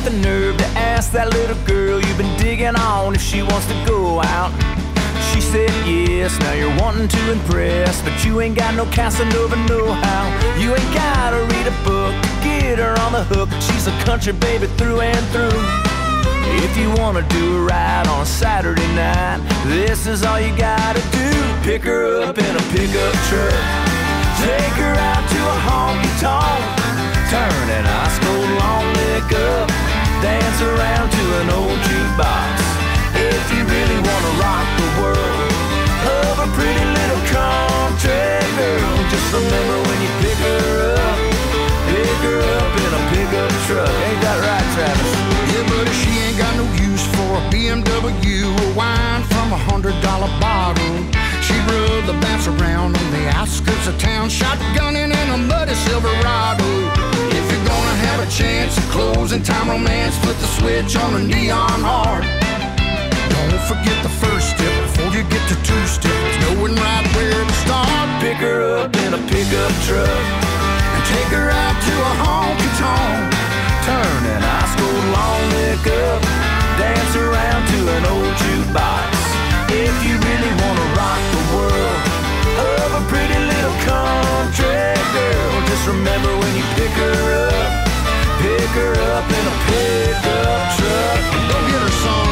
got the nerve to ask that little girl you've been digging on if she wants to go out? She said yes, now you're wanting to impress, but you ain't got no Casanova know-how. You ain't gotta read a book to get her on the hook. She's a country baby through and through. If you wanna do a ride on a Saturday night, this is all you gotta do. Pick her up in a pickup truck, take her out to a honky-tonk, turn an ice cold long neck up, dance around to an old jukebox. If you really wanna rock the world of a pretty little country girl, just remember when you pick her up in a pickup truck. Ain't that right, Travis? Yeah, buddy, she ain't got no use for a BMW or wine from $100 bottle. She rode the bounce around on the outskirts of town, shotgunning in a muddy Silverado. If you're gonna have a chance at closing time romance, flip the switch on a neon heart. Don't forget the first step before you get to two steps, knowing right where to start. Pick her up in a pickup truck and take her out to a honky-tonk, turn an ice cold long neck up, dance around to an old jukebox. If you really wanna rock the world of a pretty little country girl, just remember when you pick her up in a pickup truck. Go get her, son.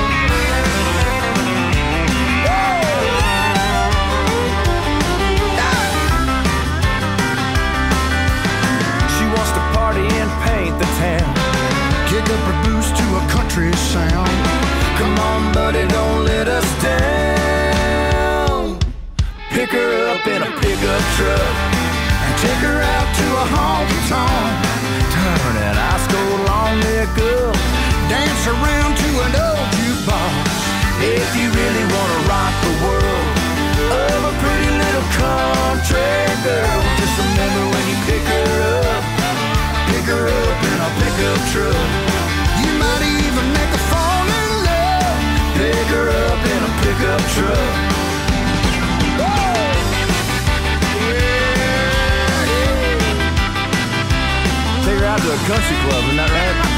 She wants to party and paint the town, kick up her boots to a country sound. Come on, buddy, don't let us down. Pick her up in a pickup truck and take her out to a honky-tonk, turn an ice cold long neck up, dance around to an old jukebox. If you really wanna rock the world of a pretty little country girl, just remember when you pick her up in a pickup truck. You might even make her fall in love. Pick her up in a pickup truck. Take her out to a country club, isn't that right?